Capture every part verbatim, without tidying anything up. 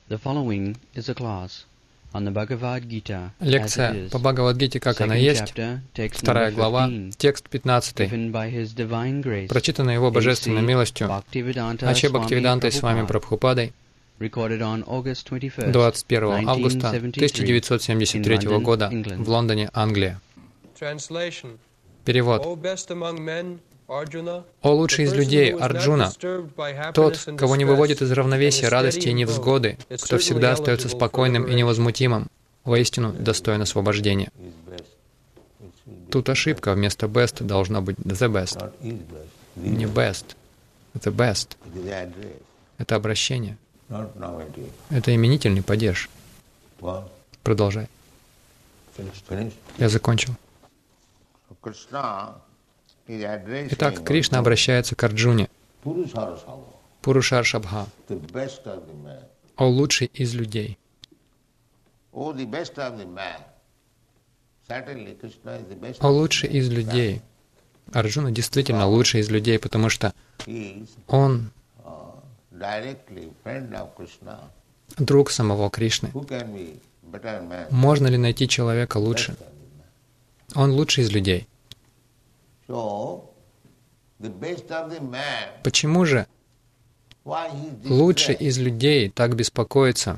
Лекция по Бхагавад-гите, как она есть, вторая глава, текст пятнадцатый, прочитанный Его Божественной милостью Аче Бхактивидантой с вами Прабхупадой двадцать первого августа тысяча девятьсот семьдесят третьего года в Лондоне, Англия. Перевод. «О лучший из людей, Арджуна, тот, кого не выводит из равновесия радости и невзгоды, кто всегда остается спокойным и невозмутимым, воистину достоин освобождения». Тут ошибка, вместо best должно быть the best. Не best, the best. Это обращение. Это именительный падеж. Продолжай. Я закончил. Итак, Кришна обращается к Арджуне. Пурушаршабха. О лучший из людей. О лучший из людей. Арджуна действительно лучший из людей, потому что он друг самого Кришны. Можно ли найти человека лучше? Он лучший из людей. Почему же лучший из людей так беспокоится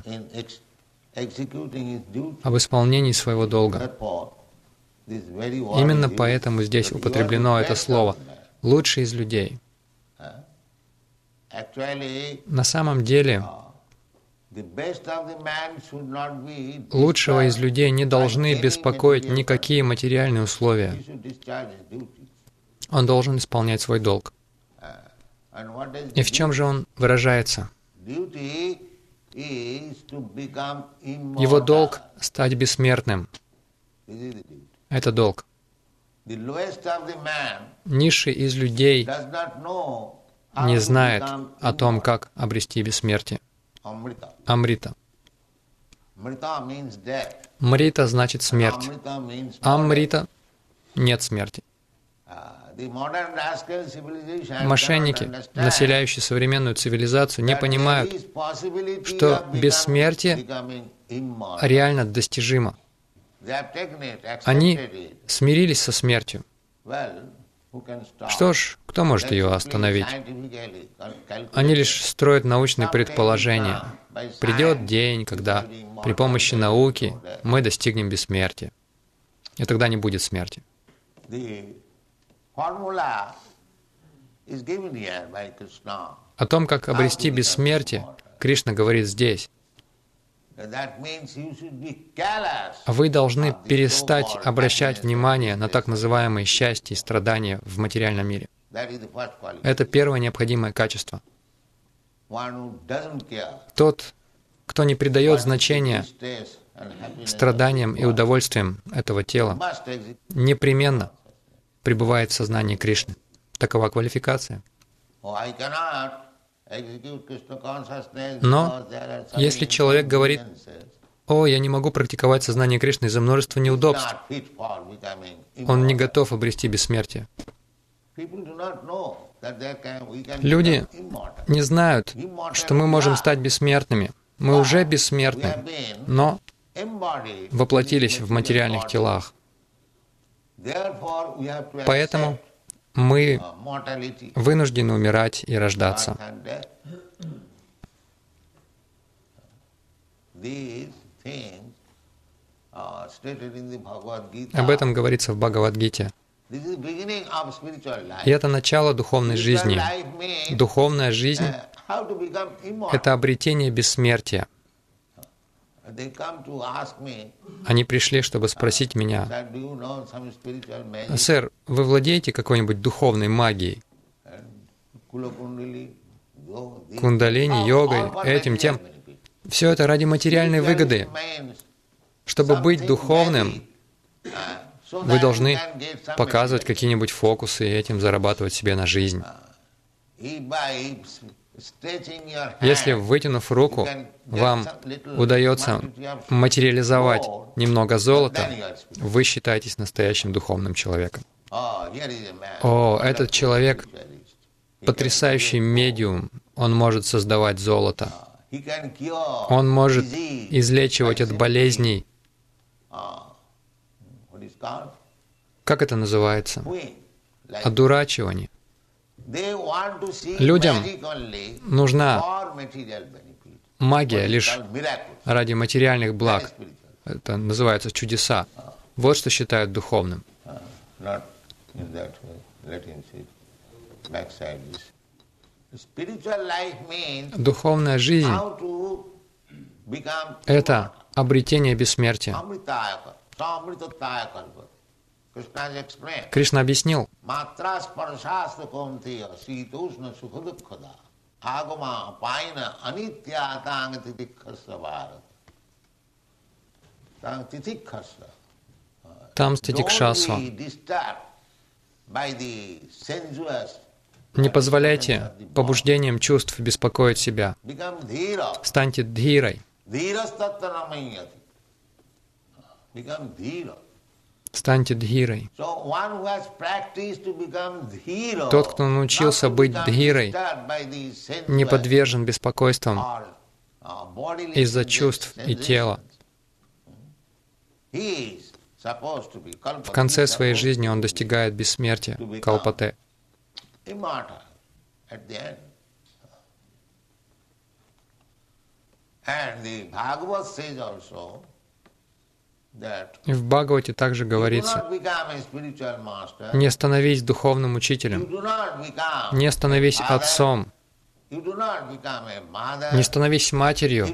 об исполнении своего долга? Именно поэтому здесь употреблено это слово «лучший из людей». На самом деле, лучшего из людей не должны беспокоить никакие материальные условия. Он должен исполнять свой долг. И в чем же он выражается? Его долг — стать бессмертным. Это долг. Низший из людей не знает о том, как обрести бессмертие. Амрита. Мрита значит смерть. Амрита — нет смерти. Мошенники, населяющие современную цивилизацию, не понимают, что бессмертие реально достижимо. Они смирились со смертью. Что ж, кто может ее остановить? Они лишь строят научные предположения. Придет день, когда при помощи науки мы достигнем бессмертия. И тогда не будет смерти. О том, как обрести бессмертие, Кришна говорит здесь. Вы должны перестать обращать внимание на так называемые счастья и страдания в материальном мире. Это первое необходимое качество. Тот, кто не придает значения страданиям и удовольствиям этого тела, непременно пребывает в сознании Кришны. Такова квалификация. Но если человек говорит: «О, я не могу практиковать сознание Кришны из-за множества неудобств», он не готов обрести бессмертие. Люди не знают, что мы можем стать бессмертными. Мы уже бессмертны, но воплотились в материальных телах. Поэтому мы вынуждены умирать и рождаться. Об этом говорится в Бхагавад-гите. И это начало духовной жизни. Духовная жизнь — это обретение бессмертия. Они пришли, чтобы спросить меня: «Сэр, вы владеете какой-нибудь духовной магией? Кундалини, йогой, этим, тем?» Все это ради материальной выгоды. Чтобы быть духовным, вы должны показывать какие-нибудь фокусы и этим зарабатывать себе на жизнь. Если, вытянув руку, вам удается материализовать немного золота, вы считаетесь настоящим духовным человеком. О, этот человек — потрясающий медиум, он может создавать золото. Он может излечивать от болезней. Как это называется? Одурачивание. Людям нужна магия лишь ради материальных благ. Это называется чудеса. Вот что считают духовным. Духовная жизнь — это обретение бессмертия. Кришна объяснил, там ститикшасва. Не позволяйте побуждениям чувств беспокоить себя. Станьте дхирой. Станьте дхирой. Тот, кто научился быть дхирой, не подвержен беспокойствам из-за чувств и тела. В конце своей жизни он достигает бессмертия, калпате. И в Бхагавате также говорится: не становись духовным учителем, не становись отцом, не становись матерью,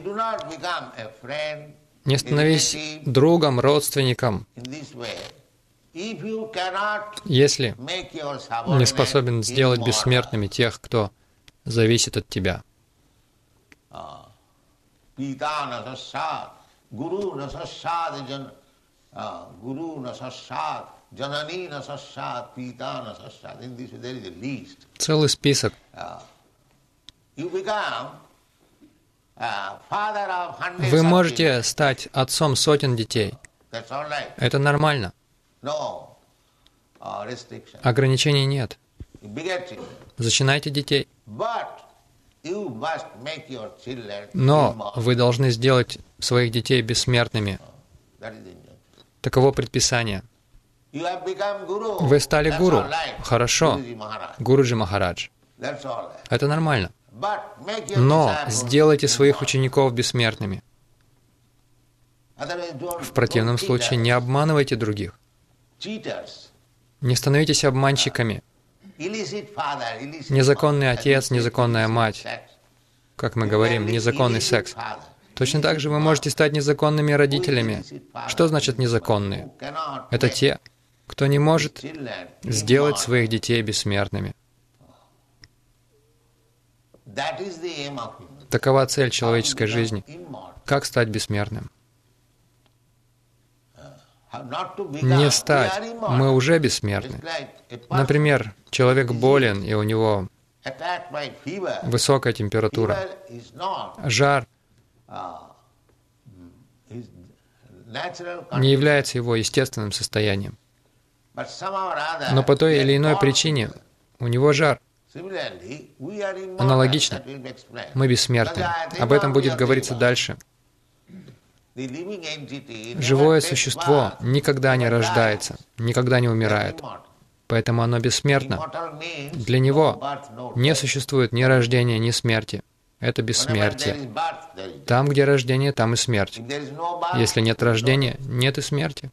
не становись другом, родственником, если не способен сделать бессмертными тех, кто зависит от тебя. Целый список. Вы можете стать отцом сотен детей. Это нормально. Ограничений нет. Зачинайте детей. Но вы должны сделать своих детей бессмертными. Таково предписание. Вы стали гуру. Хорошо. Гуруджи Махарадж. Это нормально. Но сделайте своих учеников бессмертными. В противном случае не обманывайте других. Не становитесь обманщиками. Незаконный отец, незаконная мать. Как мы говорим, незаконный секс. Точно так же вы можете стать незаконными родителями. Что значит незаконные? Это те, кто не может сделать своих детей бессмертными. Такова цель человеческой жизни. Как стать бессмертным? Не стать. Мы уже бессмертны. Например, человек болен, и у него высокая температура. Жар не является его естественным состоянием. Но по той или иной причине у него жар. Аналогично, мы бессмертны. Об этом будет говориться дальше. Живое существо никогда не рождается, никогда не умирает. Поэтому оно бессмертно. Для него не существует ни рождения, ни смерти. Это бессмертие. Там, где рождение, там и смерть. Если нет рождения, нет и смерти.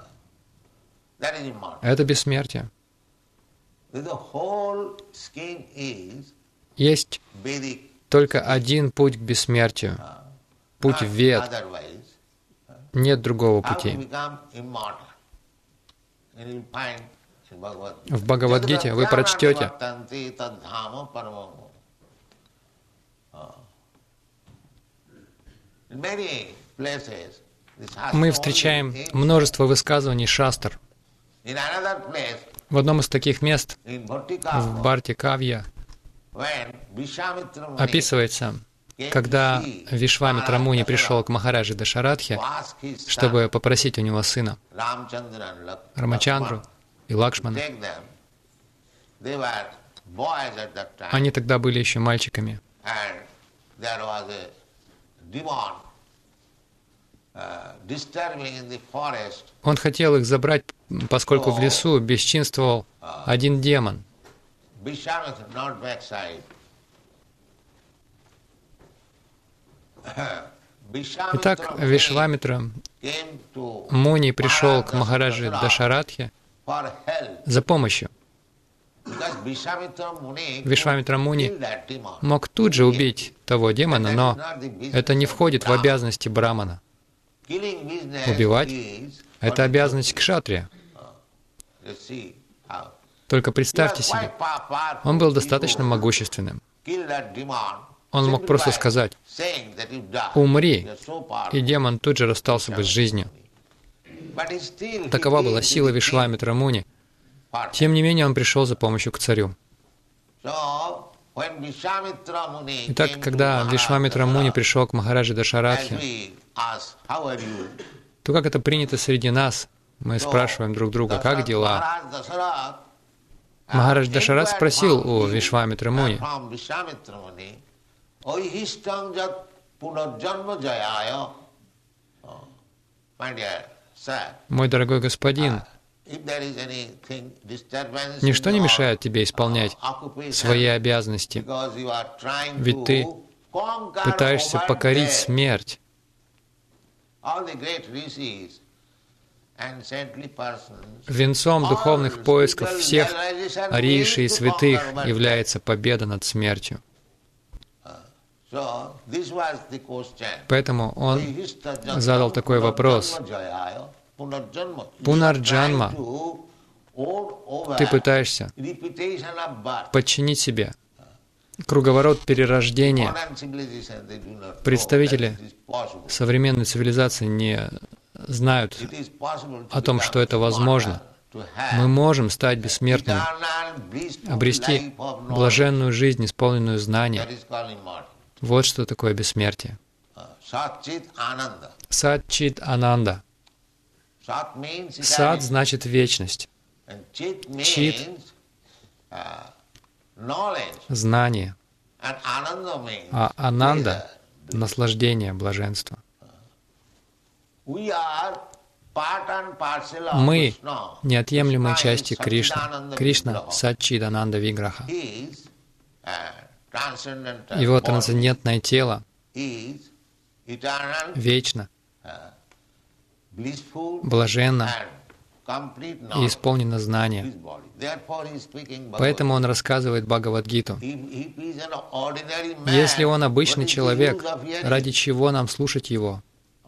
Это бессмертие. Есть только один путь к бессмертию. Путь в Вед. Нет другого пути. В Бхагавад-гите вы прочтете: мы встречаем множество высказываний шастр. В одном из таких мест, в Бхарти-кавья, описывается, когда Вишвамитра Муни пришел к Махараджи Дашаратхе, чтобы попросить у него сына, Рамачандру и Лакшману. Они тогда были еще мальчиками. Он хотел их забрать, поскольку в лесу бесчинствовал один демон. Итак, Вишвамитра Муни пришел к Махараджи Дашаратхе за помощью. Вишвамитра Муни мог тут же убить того демона, но это не входит в обязанности брамана. Убивать — это обязанность кшатрия. Только представьте себе, он был достаточно могущественным. Он мог просто сказать: «Умри», и демон тут же расстался бы с жизнью. Такова была сила Вишвамитра Муни. Тем не менее, он пришел за помощью к царю. Итак, когда Вишвамитра Муни пришел к Махараджи Дашаратхе, то как это принято среди нас, мы спрашиваем друг друга: «Как дела?» Махарадж Дашарат спросил у Вишвамитра Муни: «Мой дорогой господин, ничто не мешает тебе исполнять свои обязанности, ведь ты пытаешься покорить смерть. Венцом духовных поисков всех риши и святых является победа над смертью». Поэтому он задал такой вопрос: Пунарджанма, ты пытаешься подчинить себе круговорот перерождения. Представители современной цивилизации не знают о том, что это возможно. Мы можем стать бессмертными, обрести блаженную жизнь, исполненную знания. Вот что такое бессмертие. Сат-чит Ананда. Сат значит вечность. Чит — знание. А Ананда — наслаждение, блаженство. Мы — неотъемлемые части Кришны. Кришна — Сат-чит Ананда Виграха. Его трансцендентное тело вечно, блаженно и исполнено знания. Поэтому он рассказывает Бхагавад-гиту. Если он обычный человек, ради чего нам слушать его?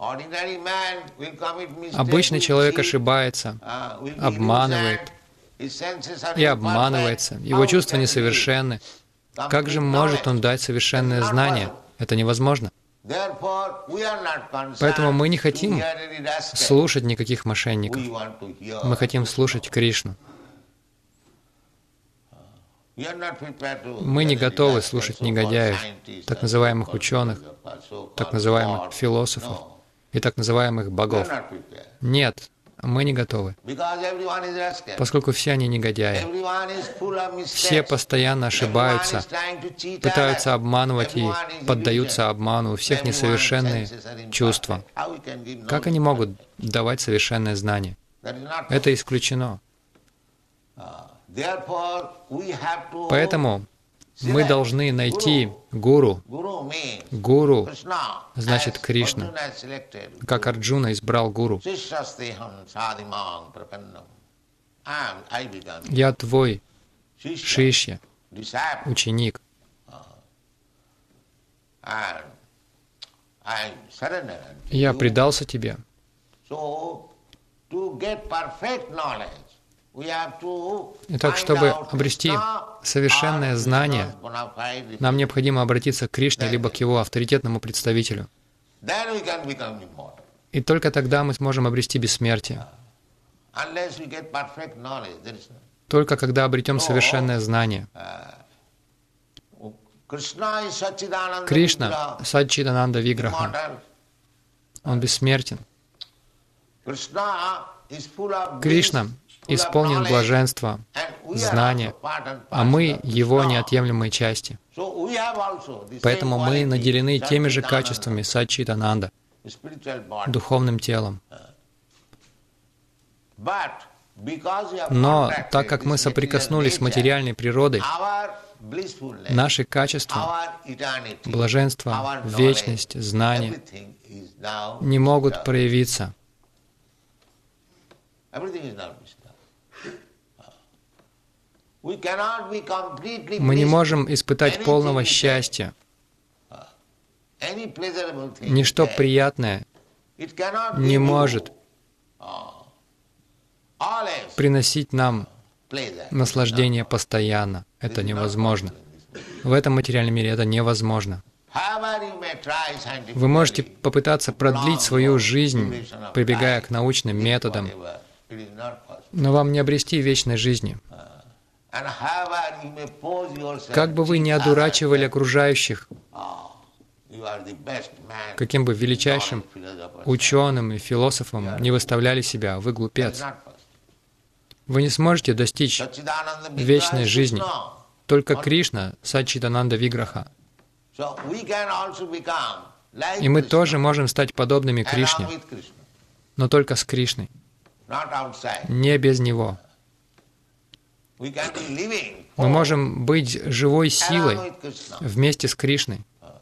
Обычный человек ошибается, обманывает и обманывается. Его чувства несовершенны. Как же может он дать совершенное знание? Это невозможно. Поэтому мы не хотим слушать никаких мошенников. Мы хотим слушать Кришну. Мы не готовы слушать негодяев, так называемых ученых, так называемых философов и так называемых богов. Нет, мы не готовы, поскольку все они негодяи. Все постоянно ошибаются, пытаются обманывать и поддаются обману. У всех несовершенные чувства. Как они могут давать совершенное знание? Это исключено. Поэтому мы должны найти гуру. Гуру значит Кришна. Как Арджуна избрал гуру. Я твой шишья, ученик. Я предался тебе. Итак, чтобы обрести совершенное знание, нам необходимо обратиться к Кришне, либо к его авторитетному представителю. И только тогда мы сможем обрести бессмертие. Только когда обретем совершенное знание. Кришна — Сат-чит-ананда Виграха. Он бессмертен. Кришна исполнен блаженства, знания, а мы Его неотъемлемые части. Поэтому мы наделены теми же качествами Саччитананда, духовным телом. Но так как мы соприкоснулись с материальной природой, наши качества, блаженство, вечность, знание не могут проявиться. Мы не можем испытать полного счастья. Ничто приятное не может приносить нам наслаждение постоянно. Это невозможно. В этом материальном мире это невозможно. Вы можете попытаться продлить свою жизнь, прибегая к научным методам, но вам не обрести вечной жизни. Как бы вы ни одурачивали окружающих, каким бы величайшим ученым и философом не выставляли себя, вы глупец. Вы не сможете достичь вечной жизни. Только Кришна, Саччитананда Виграха. И мы тоже можем стать подобными Кришне, но только с Кришной, не без Него. Мы можем быть живой силой вместе с Кришной.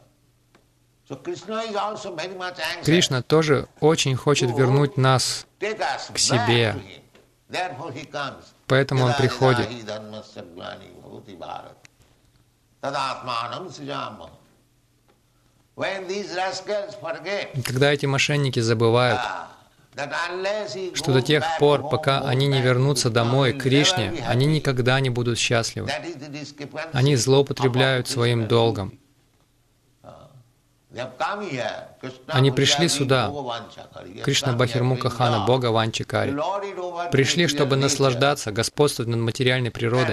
Кришна тоже очень хочет вернуть нас к себе. Поэтому Он приходит. И когда эти мошенники забывают, что до тех пор, пока они не вернутся домой к Кришне, они никогда не будут счастливы. Они злоупотребляют своим долгом. Они пришли сюда, Кришна Бахирмуха Хана, Бога Ванчикари, пришли, чтобы наслаждаться, господствовать над материальной природой,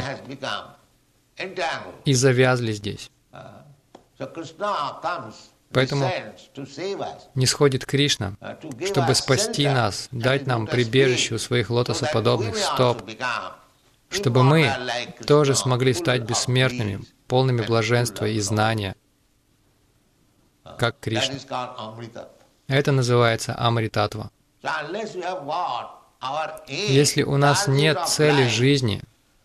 и завязли здесь. Поэтому нисходит Кришна, чтобы спасти нас, дать нам прибежище у своих лотосоподобных стоп, чтобы мы тоже смогли стать бессмертными, полными блаженства и знания, как Кришна. Это называется Амритатва. Если у нас нет цели жизни,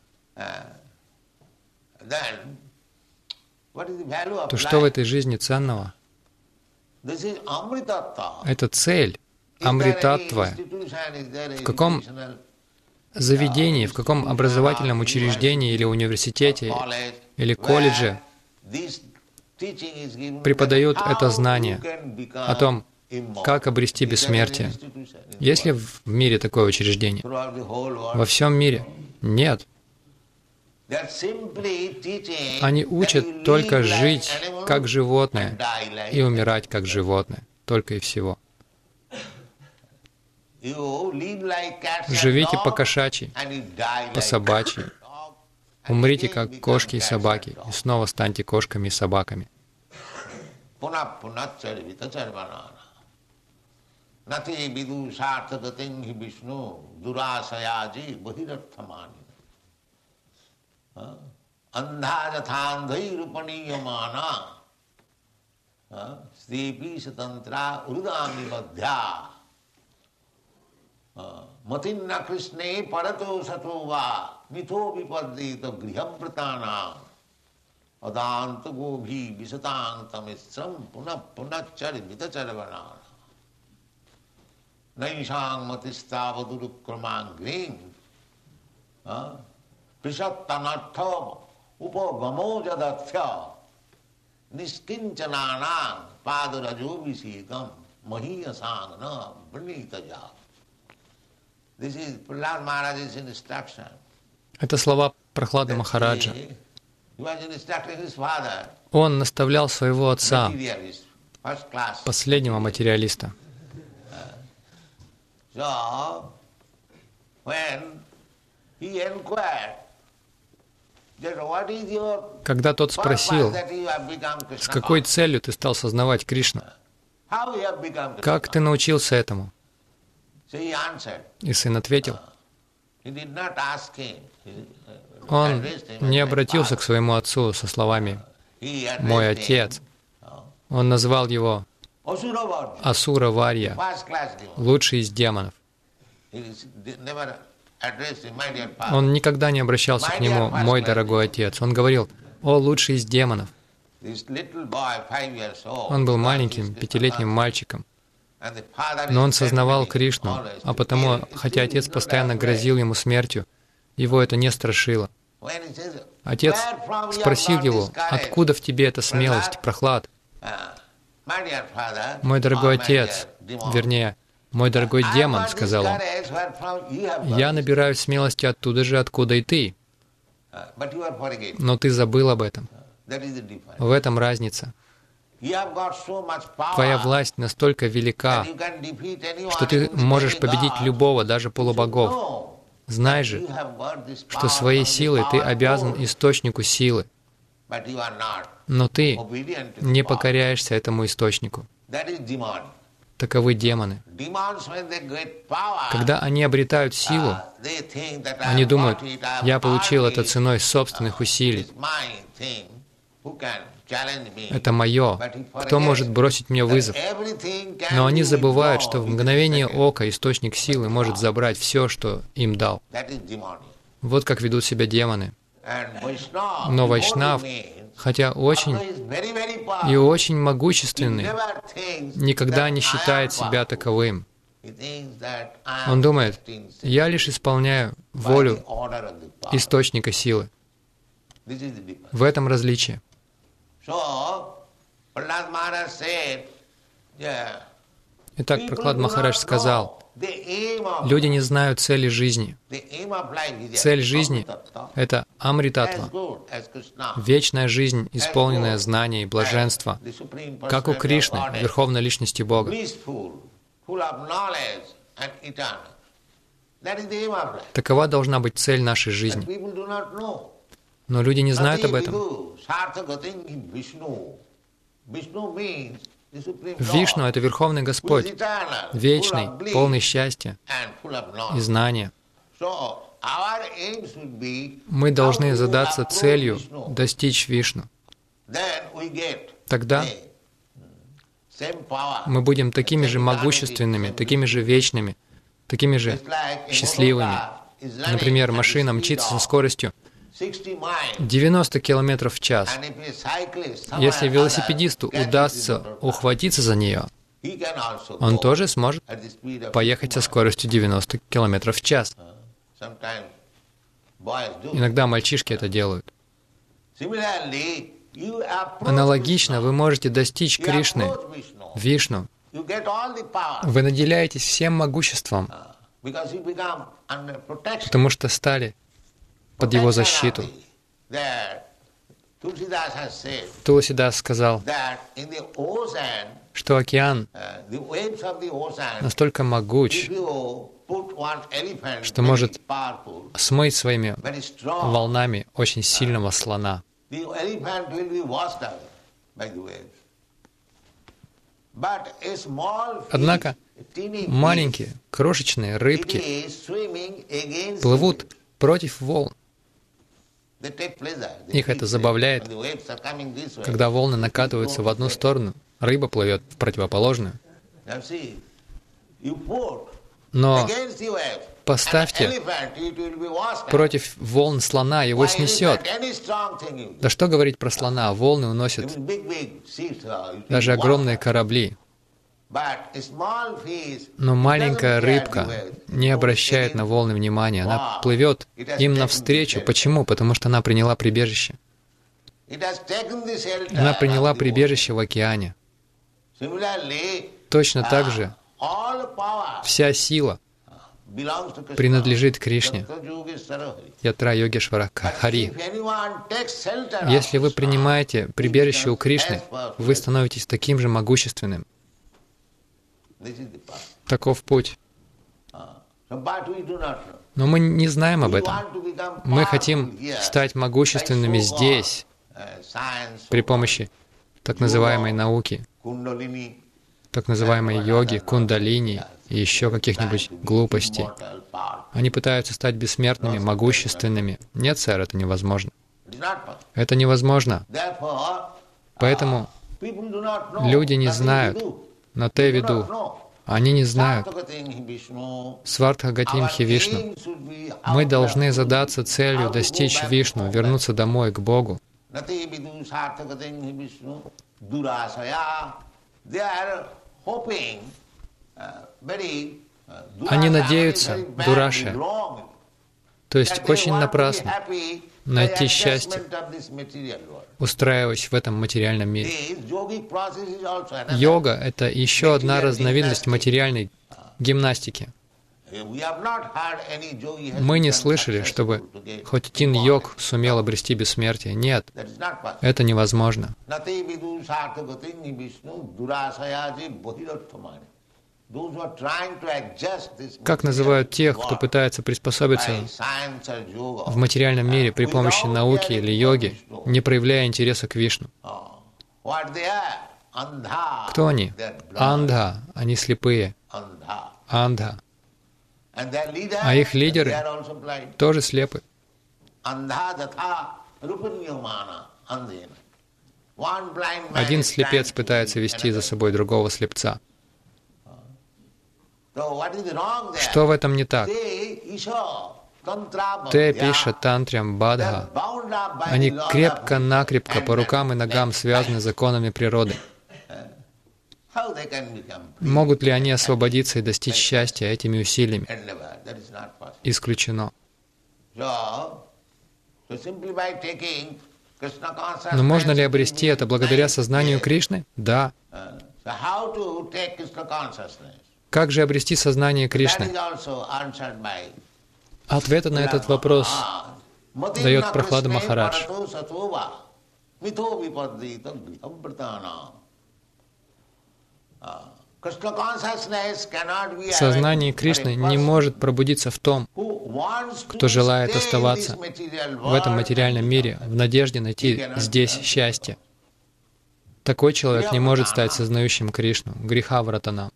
то что в этой жизни ценного? Это цель, Амритатва. В каком заведении, в каком образовательном учреждении или университете, или колледже преподают это знание о том, как обрести бессмертие. Есть ли в мире такое учреждение? Во всем мире? Нет. Они учат только жить как животное и умирать как животное. Только и всего. Живите по-кошачьи, по-собачьи. Умрите как кошки и собаки, и снова станьте кошками и собаками. Matinna Krishne parato satova mitho vipadita griham pratana adanta gobhi visatang tamisram punah punah chari mitacharvanana naishang matistavadurukramanggring prisattanartha upagamo jadathya niskinchananang padarajovisekam mahiyasangna vrinitaja. Это слова Прахлады Махараджа. Он наставлял своего отца, последнего материалиста. Когда тот спросил, с какой целью ты стал сознавать Кришну? Как ты научился этому? И сын ответил, Он не обратился к своему отцу со словами «мой отец». Он назвал его Асура Варья, лучший из демонов. Он никогда не обращался к нему «мой дорогой отец». Он говорил «о, лучший из демонов». Он был маленьким, пятилетним мальчиком, но он сознавал Кришну, а потому, хотя отец постоянно грозил ему смертью, его это не страшило. Отец спросил его, «Откуда в тебе эта смелость, Прохлад?» «Мой дорогой отец, вернее, мой дорогой демон», — сказал он, «я набираюсь смелости оттуда же, откуда и ты. Но ты забыл об этом. В этом разница. Твоя власть настолько велика, что ты можешь победить любого, даже полубогов. Знай же, что своей силой ты обязан источнику силы, но ты не покоряешься этому источнику. Таковы демоны. Когда они обретают силу, они думают, я получил это ценой собственных усилий. Это мое. Кто может бросить мне вызов? Но они забывают, что в мгновение ока источник силы может забрать все, что им дал. Вот как ведут себя демоны. Но Вайшнав, хотя очень и очень могущественный, никогда не считает себя таковым. Он думает, я лишь исполняю волю источника силы. В этом различие. Итак, Прохлад Махарадж сказал, люди не знают цели жизни. Цель жизни — это Амритатва, вечная жизнь, исполненная знания и блаженства, как у Кришны, Верховной Личности Бога. Такова должна быть цель нашей жизни. Но люди не знают об этом. Вишну — это Верховный Господь, вечный, полный счастья и знания. Мы должны задаться целью достичь Вишну. Тогда мы будем такими же могущественными, такими же вечными, такими же счастливыми. Например, машина мчится со скоростью девяносто километров в час. Если велосипедисту удастся ухватиться за нее, он тоже сможет поехать со скоростью девяносто километров в час. Иногда мальчишки это делают. Аналогично вы можете достичь Кришны, Вишну. Вы наделяетесь всем могуществом, потому что стали под его защиту. Туласидас сказал, что океан настолько могуч, что может смыть своими волнами очень сильного слона. Однако маленькие, крошечные рыбки плывут против волн. Их это забавляет. Когда волны накатываются в одну сторону, рыба плывет в противоположную. Но поставьте против волн слона, его снесет. Да что говорить про слона? Волны уносят даже огромные корабли. Но маленькая рыбка не обращает на волны внимания. Она плывет им навстречу. Почему? Потому что она приняла прибежище. Она приняла прибежище в океане. Точно так же вся сила принадлежит Кришне. Ятра Йогешвара Хари. Если вы принимаете прибежище у Кришны, вы становитесь таким же могущественным. Таков путь. Но мы не знаем об этом. Мы хотим стать могущественными здесь, при помощи так называемой науки, так называемой йоги, кундалини и еще каких-нибудь глупостей. Они пытаются стать бессмертными, могущественными. Нет, сэр, это невозможно. Это невозможно. Поэтому люди не знают на те виду. Они не знают. Свартхагатимхи Вишну. Мы должны задаться целью достичь Вишну, вернуться домой, к Богу. Они надеются, дураши, то есть очень напрасно, найти счастье, устраиваясь в этом материальном мире. Йога — это еще одна разновидность материальной гимнастики. Мы не слышали, чтобы хоть один йог сумел обрести бессмертие. Нет, это невозможно. Как называют тех, кто пытается приспособиться в материальном мире при помощи науки или йоги, не проявляя интереса к Вишну? Кто они? Андха, они слепые. Андха. А их лидеры тоже слепы. Один слепец пытается вести за собой другого слепца. Что в этом не так? Те пиша тантрям бадха. Они крепко-накрепко по рукам и ногам связаны законами природы. Могут ли они освободиться и достичь счастья этими усилиями? Исключено. Но можно ли обрести это благодаря сознанию Кришны? Да. Как же обрести сознание Кришны? Ответа на этот вопрос дает Прахлада Махарадж. Сознание Кришны не может пробудиться в том, кто желает оставаться в этом материальном мире, в надежде найти здесь счастье. Такой человек не может стать сознающим Кришну. Гриха вратанам.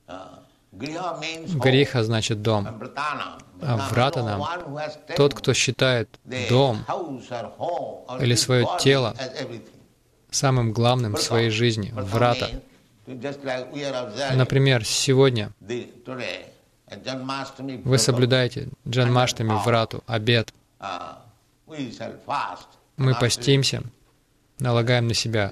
Гриха значит дом. А вратанам — тот, кто считает дом или свое тело самым главным в своей жизни. Врата. Например, сегодня вы соблюдаете Джанмаштами, врату, обет. Мы постимся, налагаем на себя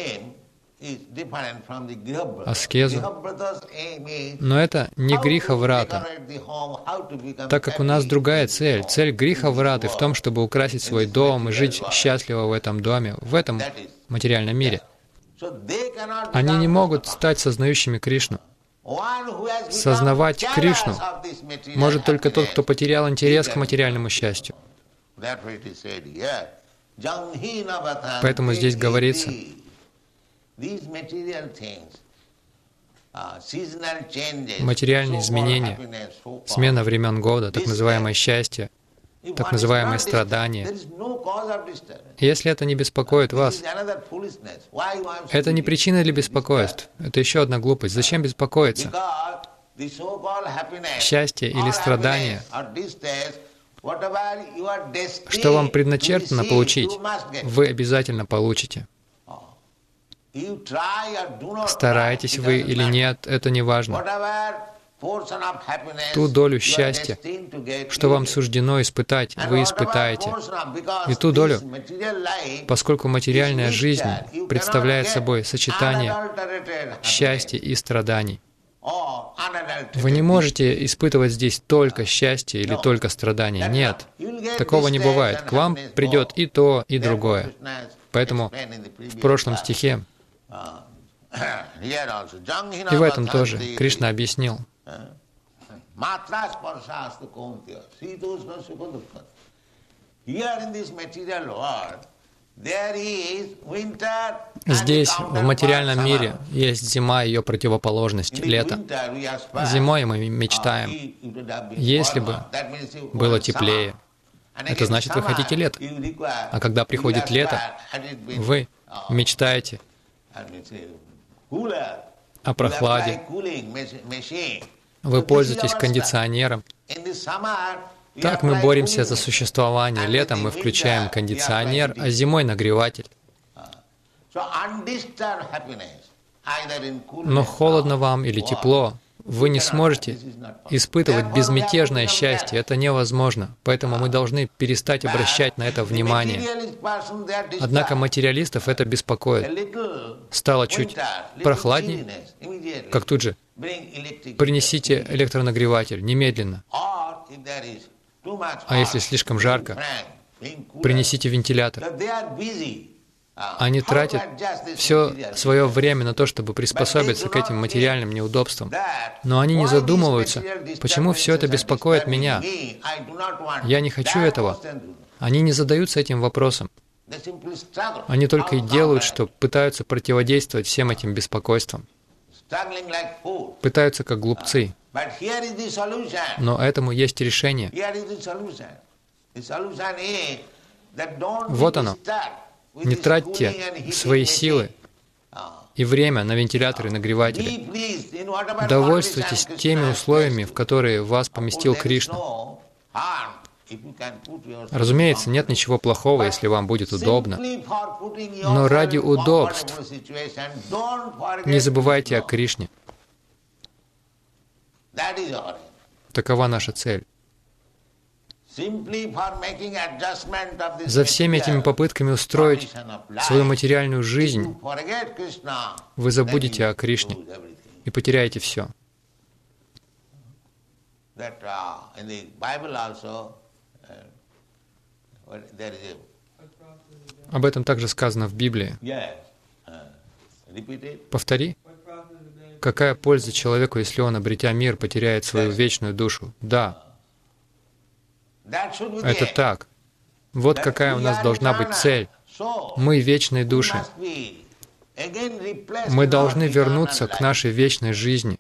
аскезу. Но это не гриха врата, так как у нас другая цель. Цель гриха враты в том, чтобы украсить свой дом и жить счастливо в этом доме, в этом материальном мире. Они не могут стать сознающими Кришну. Сознавать Кришну может только тот, кто потерял интерес к материальному счастью. Поэтому здесь говорится, материальные изменения, смена времен года, так называемое счастье, так называемые страдания. Если это не беспокоит вас, это не причина для беспокойств. Это еще одна глупость. Зачем беспокоиться? Счастье или страдания, что вам предначертано получить, вы обязательно получите. Стараетесь вы или нет, это не важно. Ту долю счастья, что вам суждено испытать, вы испытаете. И ту долю, поскольку материальная жизнь представляет собой сочетание счастья и страданий. Вы не можете испытывать здесь только счастье или только страдания. Нет, такого не бывает. К вам придет и то, и другое. Поэтому в прошлом стихе, и в этом тоже Кришна объяснил, здесь, в материальном мире, есть зима и ее противоположность, лето. Зимой мы мечтаем. Если бы было теплее, это значит, вы хотите лето. А когда приходит лето, вы мечтаете о прохладе, Вы пользуетесь кондиционером. Так мы боремся за существование. Летом мы включаем кондиционер, а зимой нагреватель. Но холодно вам или тепло, вы не сможете испытывать безмятежное счастье. Это невозможно. Поэтому мы должны перестать обращать на это внимание. Однако материалистов это беспокоит. Стало чуть прохладнее, как тут же принесите электронагреватель немедленно. А если слишком жарко, принесите вентилятор. Они тратят все свое время на то, чтобы приспособиться к этим материальным неудобствам. Но они не задумываются, почему все это беспокоит меня. Я не хочу этого. Они не задаются этим вопросом. Они только и делают, что пытаются противодействовать всем этим беспокойствам. Пытаются как глупцы. Но этому есть решение. Вот оно. Не тратьте свои силы и время на вентиляторы и нагреватели. Довольствуйтесь теми условиями, в которые вас поместил Кришна. Разумеется, нет ничего плохого, если вам будет удобно. Но ради удобств не забывайте о Кришне. Такова наша цель. За всеми этими попытками устроить свою материальную жизнь, вы забудете о Кришне и потеряете все. Об этом также сказано в Библии. Повтори. Какая польза человеку, если он, обретя мир, потеряет свою вечную душу? Да. Это так. Вот какая у нас должна быть цель. Мы вечные души. Мы должны вернуться к нашей вечной жизни.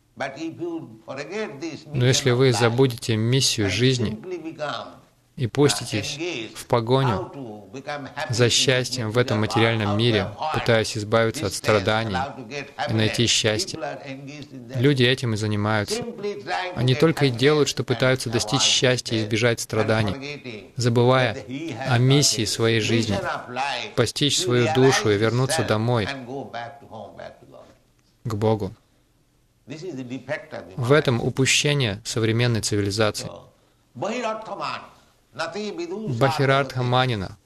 Но если вы забудете миссию жизни и пуститесь в погоню за счастьем в этом материальном мире, пытаясь избавиться от страданий и найти счастье, люди этим и занимаются. Они только и делают, что пытаются достичь счастья и избежать страданий, забывая о миссии своей жизни, постичь свою душу и вернуться домой, к Богу. В этом упущение современной цивилизации. Бахирартха Манина.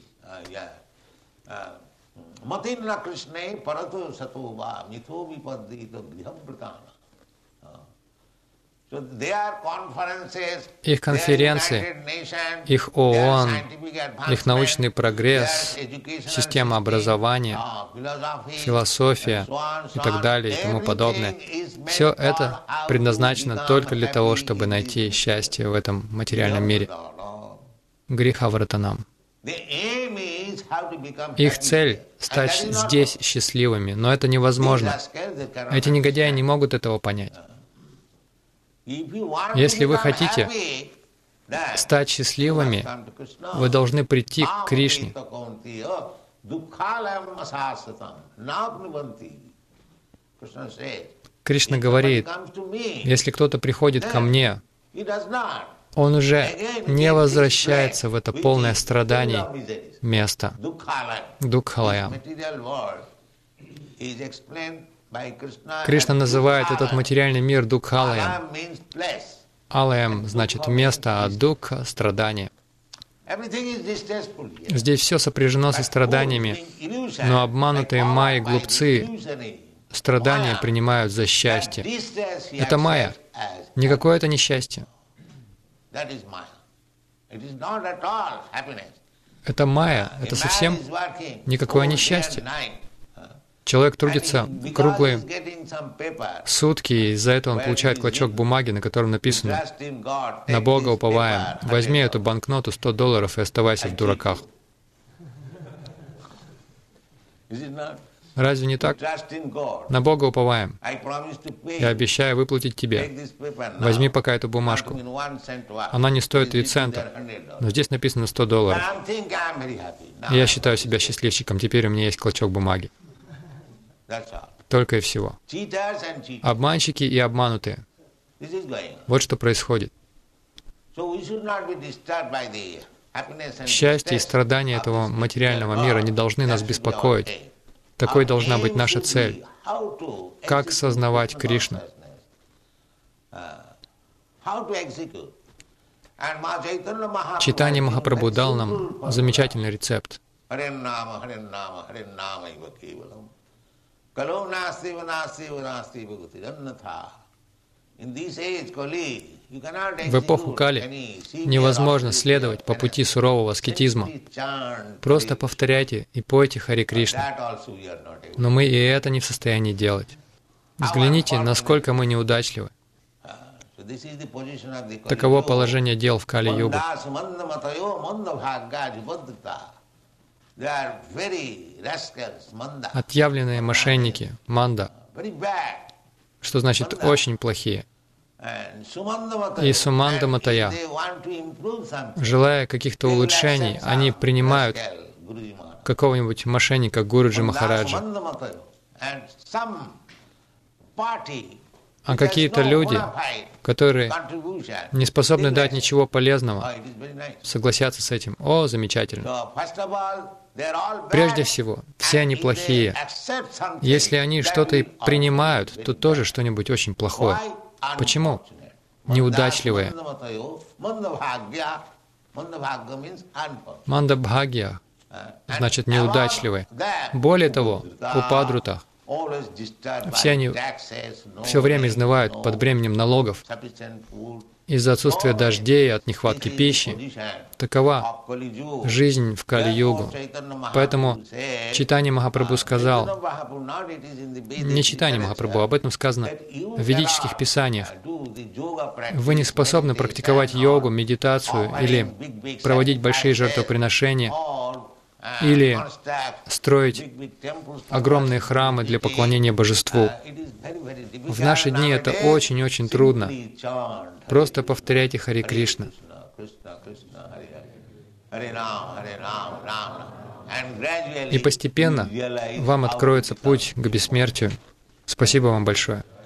Их конференции, их ООН, их научный прогресс, система образования, философия и так далее и тому подобное. Все это предназначено только для того, чтобы найти счастье в этом материальном мире. Грихавратанам. Их цель — стать здесь счастливыми, но это невозможно. Эти негодяи не могут этого понять. Если вы хотите стать счастливыми, вы должны прийти к Кришне. Кришна говорит, если кто-то приходит ко мне, он уже не возвращается в это полное страданий место. Дукхалаям. Кришна называет этот материальный мир Дукхалаям. Алаям значит место, а Дукха — страдание. Здесь все сопряжено со страданиями, но обманутые майи глупцы страдания принимают за счастье. Это майя. Никакое это не счастье. Это майя. Это совсем никакое не счастье. Человек трудится круглые сутки, и из-за этого он получает клочок бумаги, на котором написано «На Бога уповаем, возьми эту банкноту сто долларов и оставайся в дураках». Разве не так? На Бога уповаем. Я обещаю выплатить тебе. Возьми пока эту бумажку. Она не стоит и цента, но здесь написано сто долларов. И я считаю себя счастливчиком, теперь у меня есть клочок бумаги. Только и всего. Обманщики и обманутые. Вот что происходит. Счастье и страдания этого материального мира не должны нас беспокоить. Такой должна быть наша цель. Как сознавать Кришну? Чайтанья Махапрабху дал нам замечательный рецепт. В эпоху Кали невозможно следовать по пути сурового аскетизма. Просто повторяйте и пойте Харе Кришна. Но мы и это не в состоянии делать. Взгляните, насколько мы неудачливы. Таково положение дел в Кали-югу. Отъявленные мошенники, манда, что значит очень плохие. И Суманда Матая, желая каких-то улучшений, они принимают какого-нибудь мошенника Гуруджи Махараджа. А какие-то люди, которые не способны дать ничего полезного, согласятся с этим. О, замечательно. Прежде всего, все они плохие. Если они что-то и принимают, то тоже что-нибудь очень плохое. Почему? Неудачливые. Мандабхагья значит неудачливые. Более того, у Падрутах все они все время изнывают под бременем налогов из-за отсутствия дождей, от нехватки пищи. Такова жизнь в Кали-югу. Поэтому Чайтанья Махапрабху сказал, не Чайтанья Махапрабху, об этом сказано в ведических писаниях. Вы не способны практиковать йогу, медитацию или проводить большие жертвоприношения, или строить огромные храмы для поклонения божеству. В наши дни это очень-очень трудно. Просто повторяйте Харе Кришна. И постепенно вам откроется путь к бессмертию. Спасибо вам большое.